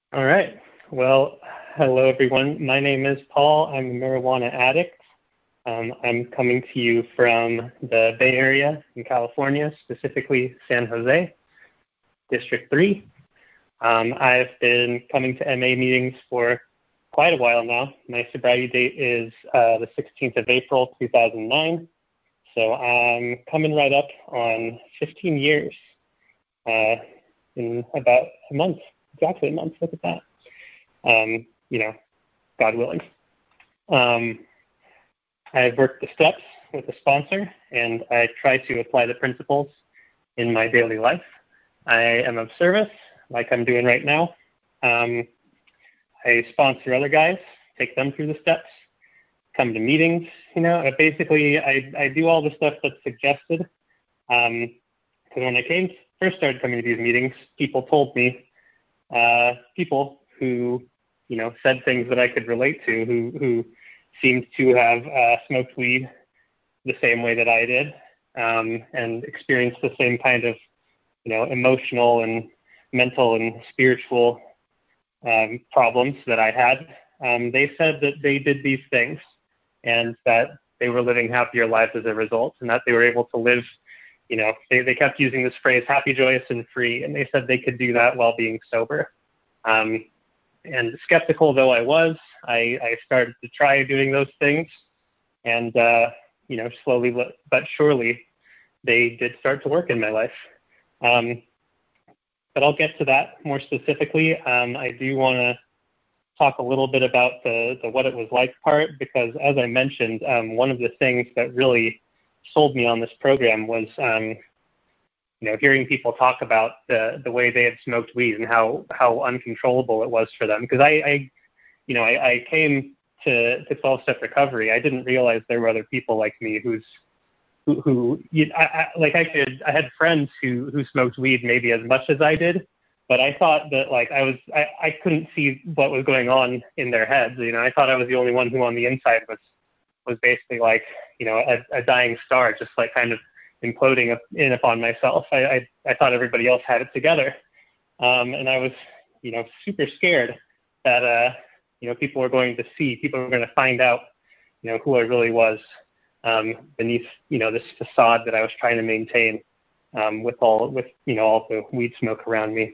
All right. Well, hello, everyone. My name is Paul. I'm a marijuana addict. I'm coming to you from the Bay Area in California, specifically San Jose, District 3. I've been coming to MA meetings for quite a while now. My sobriety date is the 16th of April, 2009. So I'm coming right up on 15 years in about a month. Exactly a month. Look at that. God willing. I've worked the steps with a sponsor, and I try to apply the principles in my daily life. I am of service, like I'm doing right now. I sponsor other guys, take them through the steps, come to meetings. Basically, I do all the stuff that's suggested. Because when I first started coming to these meetings, people told me, people who, said things that I could relate to, who seemed to have smoked weed the same way that I did, and experienced the same kind of, emotional and mental and spiritual problems that I had. They said that they did these things and that they were living happier lives as a result, and that they were able to live, they kept using this phrase, happy, joyous, and free, and they said they could do that while being sober. And skeptical though I was, I started to try doing those things, and, slowly but surely, they did start to work in my life. But I'll get to that more specifically. I do want to talk a little bit about the what it was like part, because as I mentioned, one of the things that really sold me on this program was, hearing people talk about the way they had smoked weed and how uncontrollable it was for them. Because I came to 12-step recovery. I didn't realize there were other people like me I had friends who smoked weed maybe as much as I did, but I thought that I couldn't see what was going on in their heads. I thought I was the only one who on the inside was basically a dying star, just kind of imploding in upon myself. I thought everybody else had it together, and I was super scared that people were going to find out who I really was beneath this facade that I was trying to maintain with all the weed smoke around me.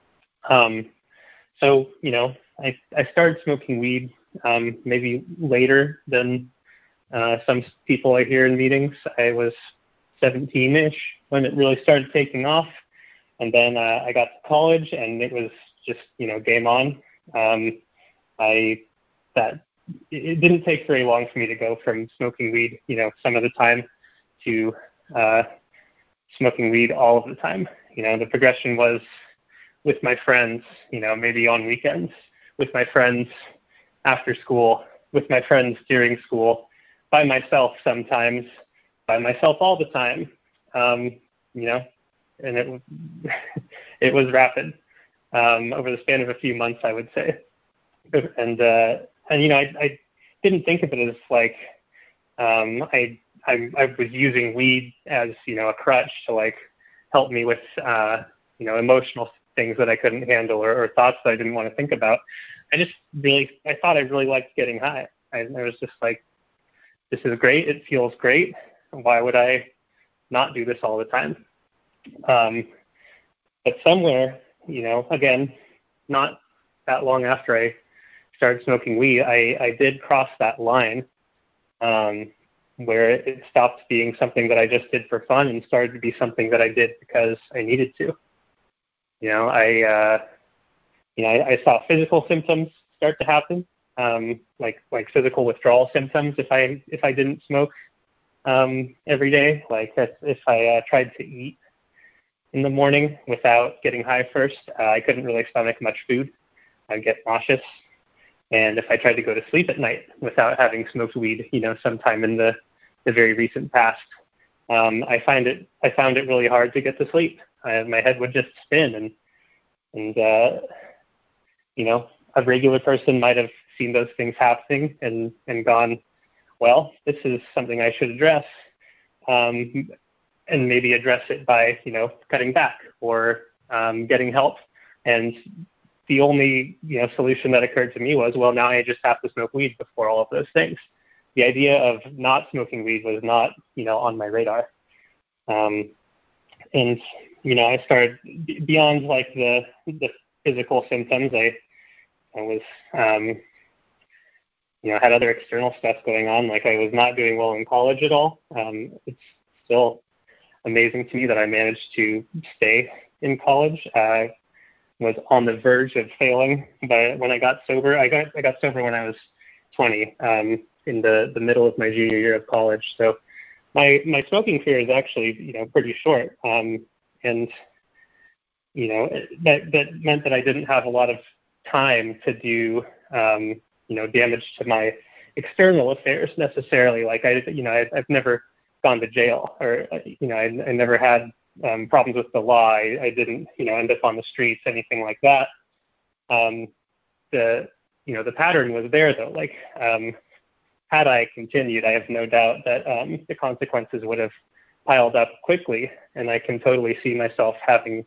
So I started smoking weed maybe later than some people I hear in meetings. I was 17-ish when it really started taking off, and then I got to college, and it was just game on. It didn't take very long for me to go from smoking weed some of the time to smoking weed all of the time. The progression was with my friends, maybe on weekends, with my friends after school, with my friends during school, by myself sometimes, by myself all the time, and it was rapid over the span of a few months, I would say. And I didn't think of it as I was using weed as a crutch to help me with emotional things that I couldn't handle or thoughts that I didn't want to think about. I thought I really liked getting high. I was just this is great. It feels great. Why would I not do this all the time? But somewhere, again, not that long after I started smoking weed, I did cross that line where it stopped being something that I just did for fun and started to be something that I did because I needed to. I saw physical symptoms start to happen, like physical withdrawal symptoms if I didn't smoke every day. If I tried to eat in the morning without getting high first, I couldn't really stomach much food. I'd get nauseous. And if I tried to go to sleep at night without having smoked weed, sometime in the very recent past, I found it really hard to get to sleep. My head would just spin, and a regular person might have seen those things happening and gone, well, this is something I should address, and maybe address it by cutting back or getting help. And the only, solution that occurred to me was, well, now I just have to smoke weed before all of those things. The idea of not smoking weed was not, on my radar. And, I started beyond like the physical symptoms. I was, had other external stuff going on. Like I was not doing well in college at all. It's still amazing to me that I managed to stay in college. I was on the verge of failing, but when I got sober, I got sober when I was 20, in the middle of my junior year of college. So my smoking career is actually, pretty short. And, that meant that I didn't have a lot of time to do, damage to my external affairs necessarily. Like I've never gone to jail, or, I never had problems with the law. I didn't, end up on the streets, anything like that. The pattern was there though. Like, had I continued, I have no doubt that the consequences would have piled up quickly, and I can totally see myself having,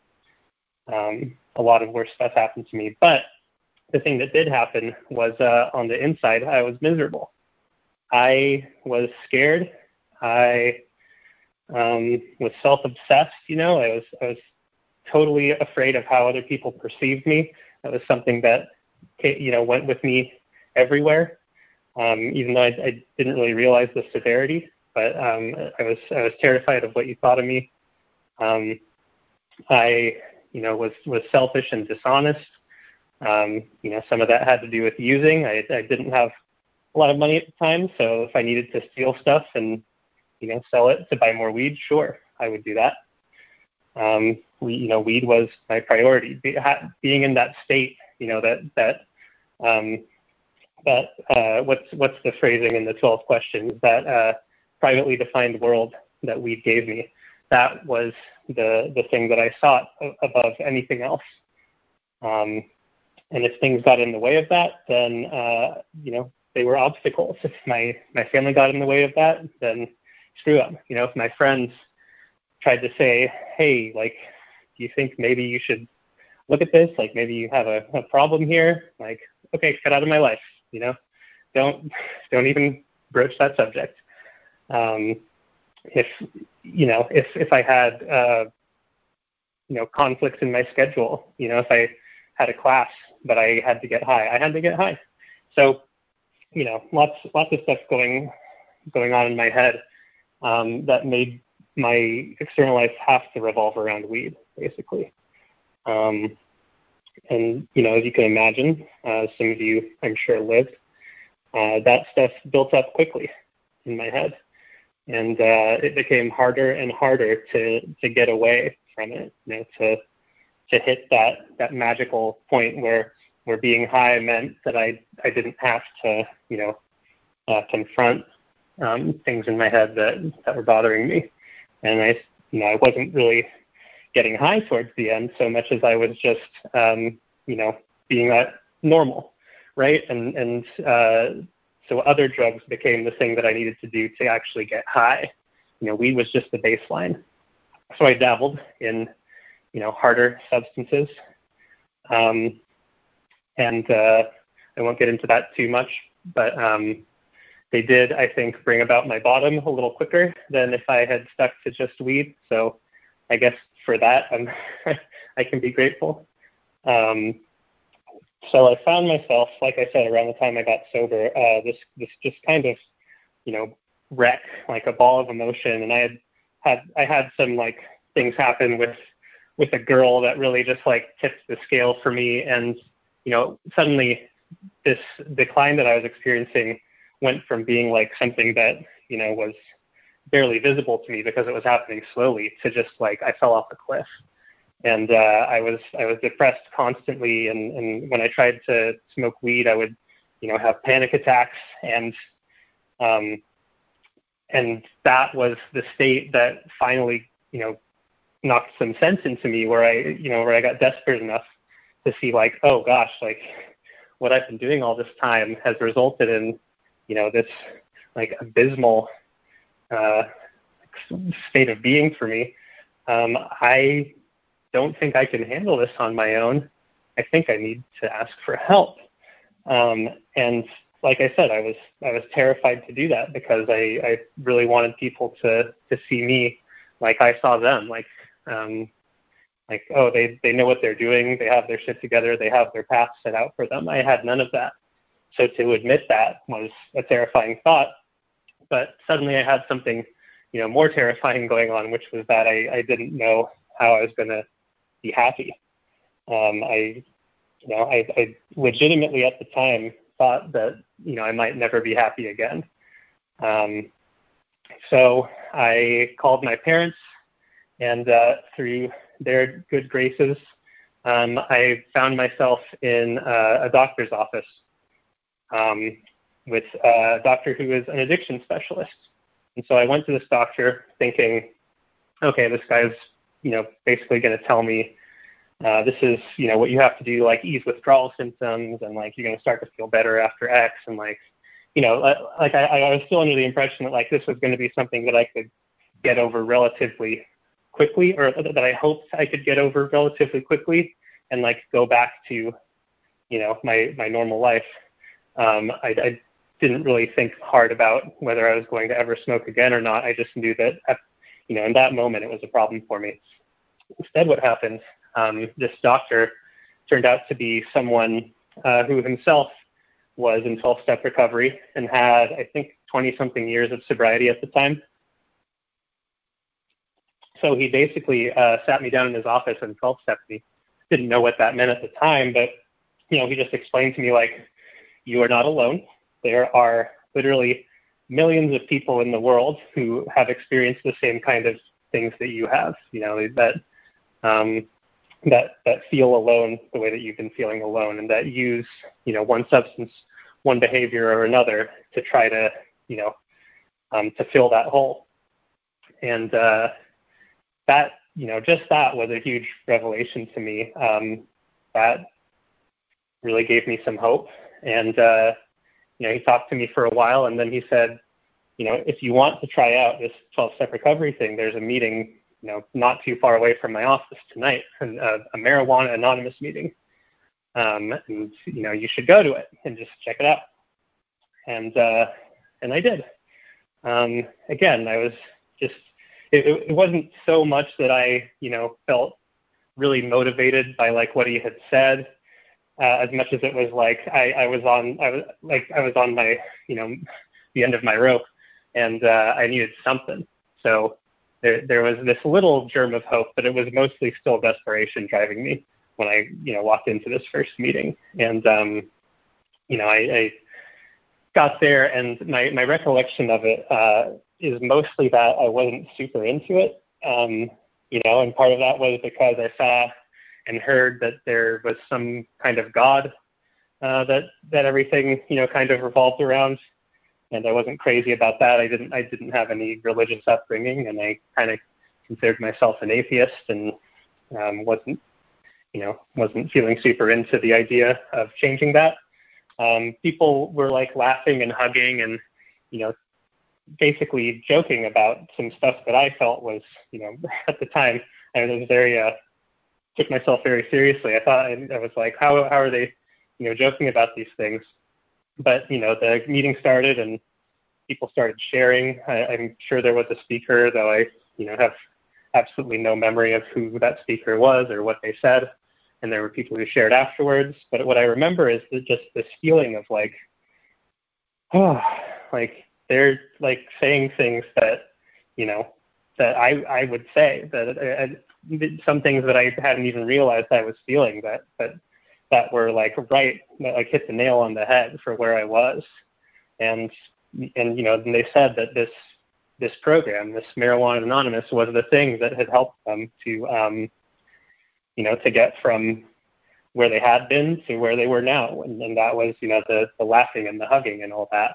a lot of worse stuff happen to me. But the thing that did happen was, on the inside, I was miserable. I was scared. I was self-obsessed. I was totally afraid of how other people perceived me. That was something that, went with me everywhere. Even though I didn't really realize the severity, but I was terrified of what you thought of me. I was selfish and dishonest. Some of that had to do with using. I didn't have a lot of money at the time, so if I needed to steal stuff and sell it to buy more weed, sure, I would do that. Weed was my priority. Being in that state, what's the phrasing in the 12 questions, that privately defined world that weed gave me. That was the thing that I sought above anything else. And if things got in the way of that, then they were obstacles. If my family got in the way of that, then screw them. If my friends tried to say, hey, like, do you think maybe you should look at this? Like, maybe you have a problem here. Like, okay, get out of my life. Don't even broach that subject. If I had, conflicts in my schedule, if I had a class, but I had to get high, I had to get high. So, lots of stuff going on in my head, that made my external life have to revolve around weed, basically. And, as you can imagine, some of you, I'm sure, lived, that stuff built up quickly in my head. And it became harder and harder to get away from it, to hit that magical point where being high meant that I didn't have to, confront things in my head that were bothering me. And I wasn't really getting high towards the end so much as I was just, being that normal, right? And so other drugs became the thing that I needed to do to actually get high. Weed was just the baseline. So I dabbled in, harder substances. And I won't get into that too much, but they did, I think, bring about my bottom a little quicker than if I had stuck to just weed. So I guess for that, I can be grateful. So I found myself, like I said, around the time I got sober, this just kind of, wreck, like a ball of emotion. And I had some like things happen with a girl that really just like tipped the scale for me. And, suddenly this decline that I was experiencing went from being like something that, was barely visible to me because it was happening slowly to just like I fell off a cliff. And I was depressed constantly, and when I tried to smoke weed, I would, have panic attacks, and that was the state that finally, knocked some sense into me, where I got desperate enough to see like, oh gosh, like what I've been doing all this time has resulted in, this like abysmal state of being for me. I don't think I can handle this on my own. I think I need to ask for help. And like I said, I was terrified to do that because I really wanted people to see me like I saw them, like, oh, they know what they're doing, they have their shit together, they have their path set out for them. I had none of that. So to admit that was a terrifying thought. But suddenly I had something, more terrifying going on, which was that I didn't know how I was going to be happy. I legitimately at the time thought that, I might never be happy again. So I called my parents, and through their good graces, I found myself in a doctor's office with a doctor who is an addiction specialist. And so I went to this doctor thinking, okay, this guy's, basically going to tell me this is, what you have to do, like ease withdrawal symptoms, and like you're going to start to feel better after X, and like, I was still under the impression that like this was going to be something that I could get over relatively quickly, or that I hoped I could get over relatively quickly, and like go back to, my normal life. I didn't really think hard about whether I was going to ever smoke again or not. I just knew that, in that moment it was a problem for me. Instead, what happened? This doctor turned out to be someone who himself was in 12-step recovery and had, I think, 20-something years of sobriety at the time. So he basically sat me down in his office and 12-stepped me. Didn't know what that meant at the time, but, he just explained to me, like, you are not alone. There are literally millions of people in the world who have experienced the same kind of things that you have, that feel alone the way that you've been feeling alone, and that use, one substance, one behavior or another to try to, to fill that hole. And that, just that was a huge revelation to me. That really gave me some hope. And, he talked to me for a while, and then he said, if you want to try out this 12-step recovery thing, there's a meeting, not too far away from my office tonight, and a Marijuana Anonymous meeting. And, you should go to it and just check it out. And I did. Again, I was just, it wasn't so much that I, felt really motivated by like what he had said, as much as it was like I was on my, the end of my rope, and I needed something. So there was this little germ of hope, but it was mostly still desperation driving me when I, walked into this first meeting. And, I got there, and my recollection of it is mostly that I wasn't super into it, and part of that was because I saw and heard that there was some kind of God that everything, kind of revolved around. And I wasn't crazy about that. I didn't have any religious upbringing, and I kind of considered myself an atheist, and wasn't feeling super into the idea of changing that. People were like laughing and hugging and, basically joking about some stuff that I felt was, at the time, I was very, took myself very seriously. I was like, how are they, joking about these things? But, the meeting started and people started sharing. I'm sure there was a speaker, though I, have absolutely no memory of who that speaker was or what they said. And there were people who shared afterwards. But what I remember is just this feeling of like, like they're like saying things that, that I would say, that some things that I hadn't even realized I was feeling, that were like right, that like hit the nail on the head for where I was. And they said that this program, this Marijuana Anonymous, was the thing that had helped them to, to get from where they had been to where they were now. And that was, the laughing and the hugging and all that.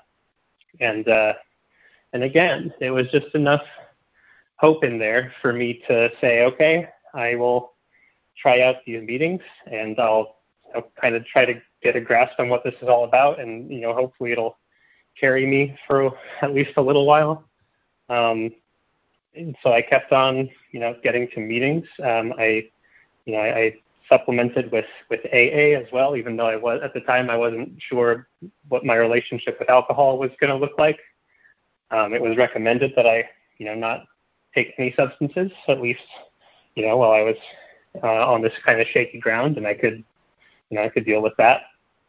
And again, it was just enough hope in there for me to say, okay, I will try out these meetings, and I'll kind of try to get a grasp on what this is all about, and hopefully it'll carry me for at least a little while. And so I kept on, getting to meetings. I supplemented with AA as well, even though at the time I wasn't sure what my relationship with alcohol was going to look like. It was recommended that I, not take any substances, at least, while I was on this kind of shaky ground, and I could deal with that.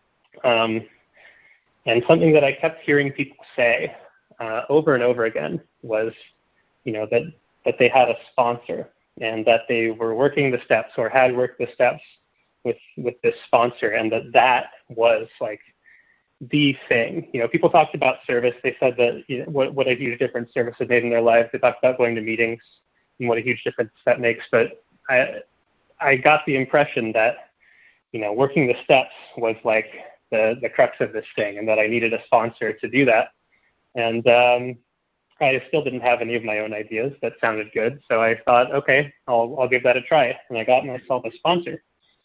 And something that I kept hearing people say over and over again was, that they had a sponsor and that they were working the steps or had worked the steps with this sponsor, and that was like the thing. People talked about service. They said that what a huge difference service had made in their lives. They talked about going to meetings and what a huge difference that makes. But I got the impression that, working the steps was like the crux of this thing, and that I needed a sponsor to do that. And I still didn't have any of my own ideas that sounded good. So I thought, okay, I'll give that a try. And I got myself a sponsor.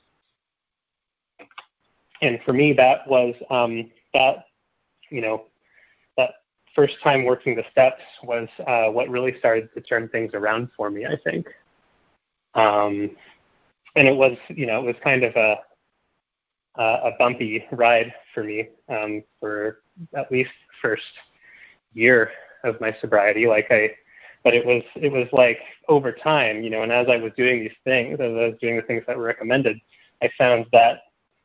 And for me, that was that first time working the steps was what really started to turn things around for me, I think. And it was, it was kind of a bumpy ride for me for at least the first year of my sobriety. But it was like over time, and as I was doing these things, as I was doing the things that were recommended, I found that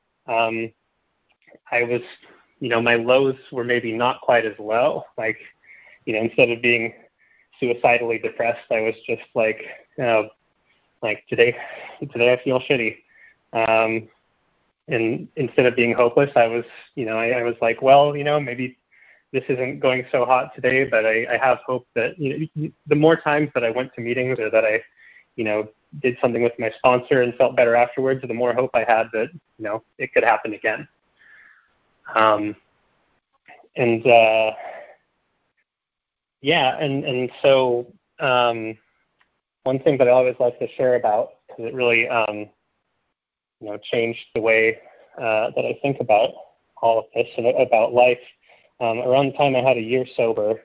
I was, my lows were maybe not quite as low. Instead of being suicidally depressed, I was just like today I feel shitty. And instead of being hopeless, I was, I was like, well, maybe this isn't going so hot today, but I have hope that, the more times that I went to meetings or that I, did something with my sponsor and felt better afterwards, the more hope I had that, it could happen again. And so one thing that I always like to share about, because it really, changed the way that I think about all of this and about life. Around the time I had a year sober,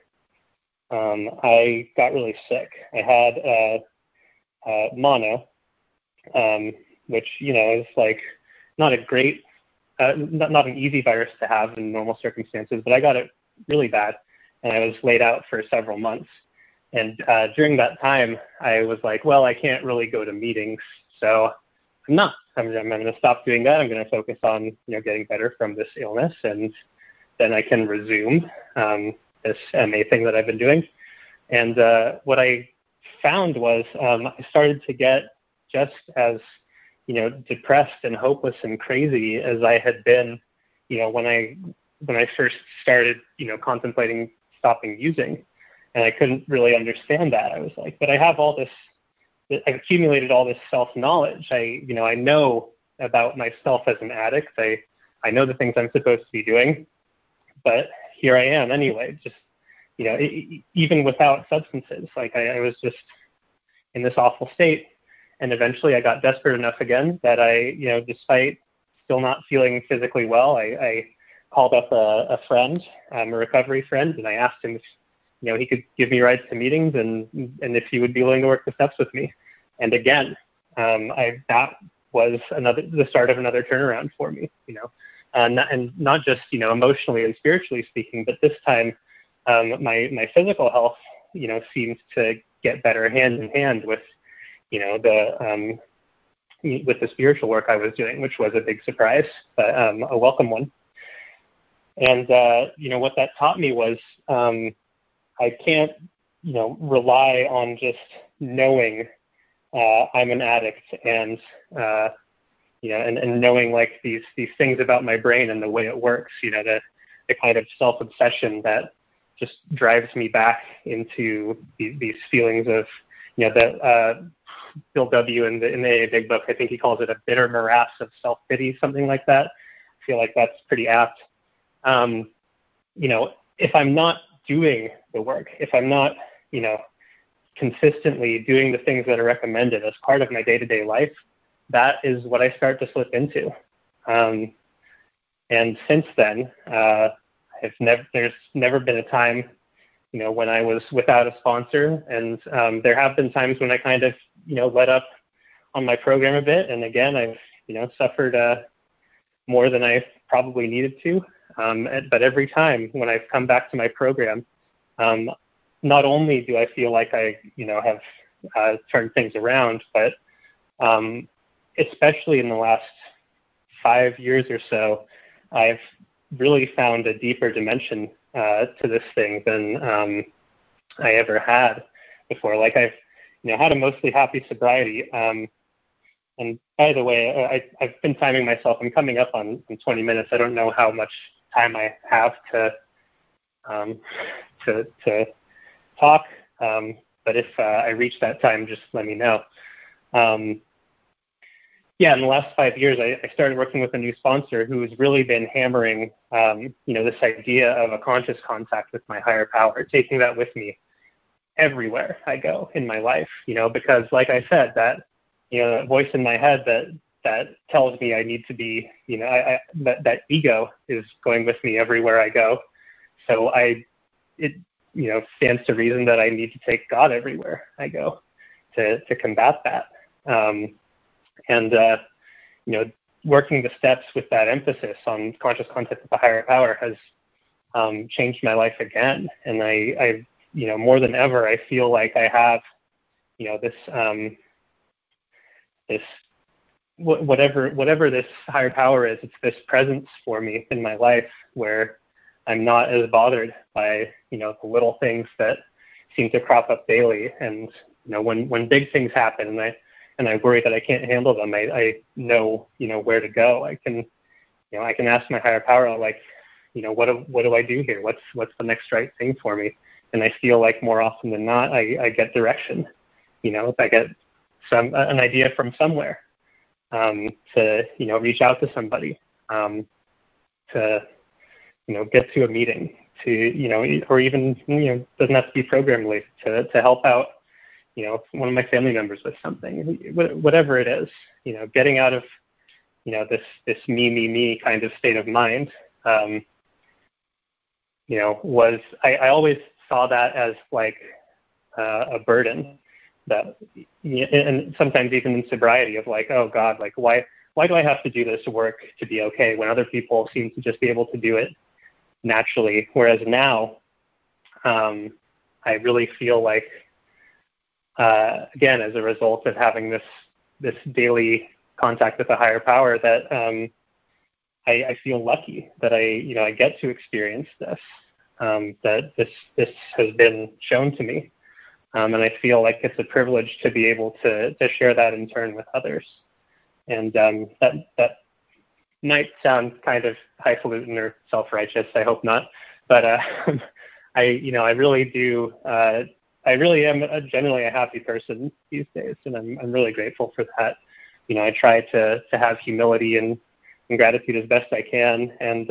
I got really sick. I had mono, which, is like not a great, not an easy virus to have in normal circumstances, but I got it really bad, and I was laid out for several months. And during that time, I was like, well, I can't really go to meetings, so I'm going to stop doing that. I'm going to focus on, getting better from this illness, and then I can resume this MA thing that I've been doing. And what I found was I started to get just as, depressed and hopeless and crazy as I had been, when I first started, contemplating stopping using. And I couldn't really understand that. I was like, but I have all this, I've accumulated all this self-knowledge. I know about myself as an addict. I know the things I'm supposed to be doing, but here I am anyway, just, even without substances. I was just in this awful state. And eventually I got desperate enough again that I, despite still not feeling physically well, I called up a friend, a recovery friend, and I asked him if, he could give me rides to meetings and if he would be willing to work the steps with me. And again, that was the start of another turnaround for me, and not just, emotionally and spiritually speaking, but this time my physical health, seemed to get better hand in hand with, with the spiritual work I was doing, which was a big surprise, but a welcome one. And, what that taught me was I can't, rely on just knowing I'm an addict and, and knowing like these things about my brain and the way it works, the kind of self-obsession that just drives me back into these feelings of, that Bill W. in the AA Big Book, I think he calls it a bitter morass of self-pity, something like that. I feel like that's pretty apt. If I'm not doing the work, if I'm not, consistently doing the things that are recommended as part of my day-to-day life, that is what I start to slip into. And since then, there's never been a time, when I was without a sponsor, and there have been times when I kind of, let up on my program a bit. And again, I've, suffered more than I probably needed to. But every time when I've come back to my program, not only do I feel like I, have turned things around, but especially in the last 5 years or so, I've really found a deeper dimension to this thing than I ever had before. Like I've, had a mostly happy sobriety. And by the way, I've been timing myself. I'm coming up on 20 minutes. I don't know how much time I have to talk. But if I reach that time, just let me know. In the last 5 years, I started working with a new sponsor who's really been hammering, this idea of a conscious contact with my higher power, taking that with me everywhere I go in my life, because like I said, that, that voice in my head that tells me I need to be, that ego is going with me everywhere I go. So it stands to reason that I need to take God everywhere I go to combat that. Working the steps with that emphasis on conscious contact with the higher power has changed my life again. And I more than ever, I feel like I have, this whatever this higher power is, it's this presence for me in my life where I'm not as bothered by, the little things that seem to crop up daily. And, when big things happen and I worry that I can't handle them, I know, where to go. I can ask my higher power, like, what do I do here? What's the next right thing for me? And I feel like more often than not, I get direction. If I get an idea from somewhere, to, reach out to somebody, to, get to a meeting, to, or even, doesn't have to be program related, to help out, one of my family members with something, whatever it is, getting out of, this me kind of state of mind, was, I always saw that as like a burden that, and sometimes even in sobriety of like, oh God, like why do I have to do this work to be okay when other people seem to just be able to do it naturally? Whereas now, I really feel like, again, as a result of having this daily contact with a higher power, that I feel lucky that I get to experience this, that this has been shown to me. And I feel like it's a privilege to be able to share that in turn with others. And that might sound kind of highfalutin or self-righteous. I hope not. But I really do. I really am generally a happy person these days, and I'm really grateful for that. I try to have humility and gratitude as best I can, and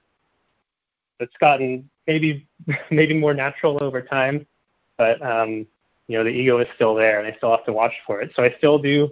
it's gotten maybe more natural over time. But the ego is still there, and I still have to watch for it. So I still do,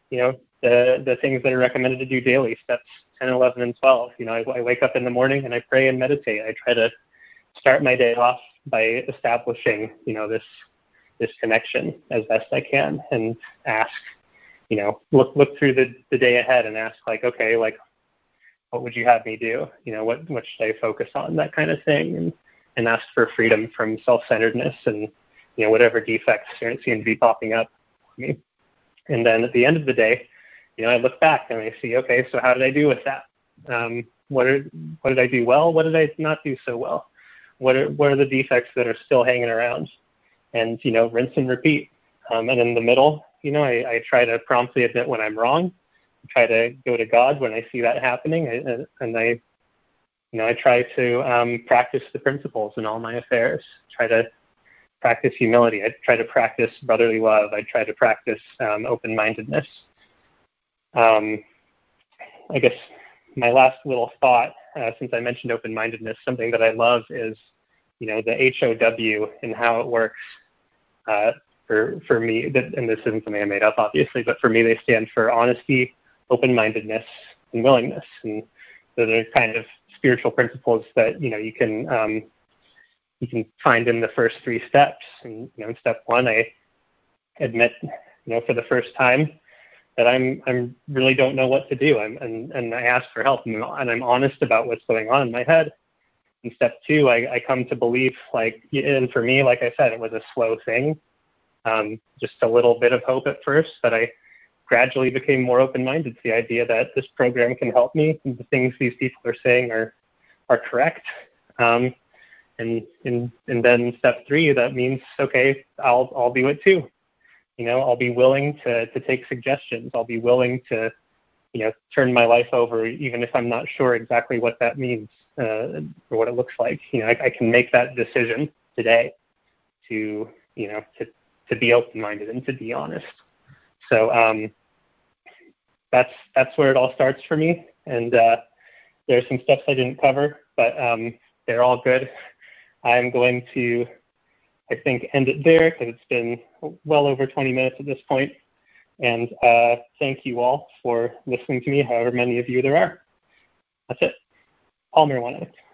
the things that are recommended to do daily, steps 10, 11, and 12. I wake up in the morning and I pray and meditate. I try to start my day off by establishing, this connection as best I can, and ask, look through the day ahead and ask, like, okay, like, what would you have me do? What should I focus on? That kind of thing, and ask for freedom from self-centeredness and, whatever defects seem to be popping up for me. And then at the end of the day, I look back and I see, okay, so how did I do with that? What did I do well? What did I not do so well? What are the defects that are still hanging around? And, rinse and repeat. And in the middle, I try to promptly admit when I'm wrong, try to go to God when I see that happening. And I try to practice the principles in all my affairs, try to practice humility. I try to practice brotherly love. I try to practice open-mindedness. I guess my last little thought, since I mentioned open-mindedness, something that I love is, the HOW and how it works. For me, and this isn't something I made up, obviously, but for me, they stand for honesty, open-mindedness, and willingness. And those are kind of spiritual principles that, you can find in the first 3 steps. And, in step 1, I admit, for the first time, that I'm really don't know what to do. And I ask for help, and I'm honest about what's going on in my head. And step 2, I come to believe, like, and for me, like I said, it was a slow thing, just a little bit of hope at first, but I gradually became more open-minded to the idea that this program can help me, and the things these people are saying are correct. And then step 3, that means, okay, I'll do it too. I'll be willing to take suggestions. I'll be willing to, turn my life over, even if I'm not sure exactly what that means or what it looks like. I can make that decision today to be open-minded and to be honest. So that's where it all starts for me. And there's some steps I didn't cover, but they're all good. I'm going to, I think, end it there because it's been well over 20 minutes at this point. And thank you all for listening to me, however many of you there are. That's it. All marijuana.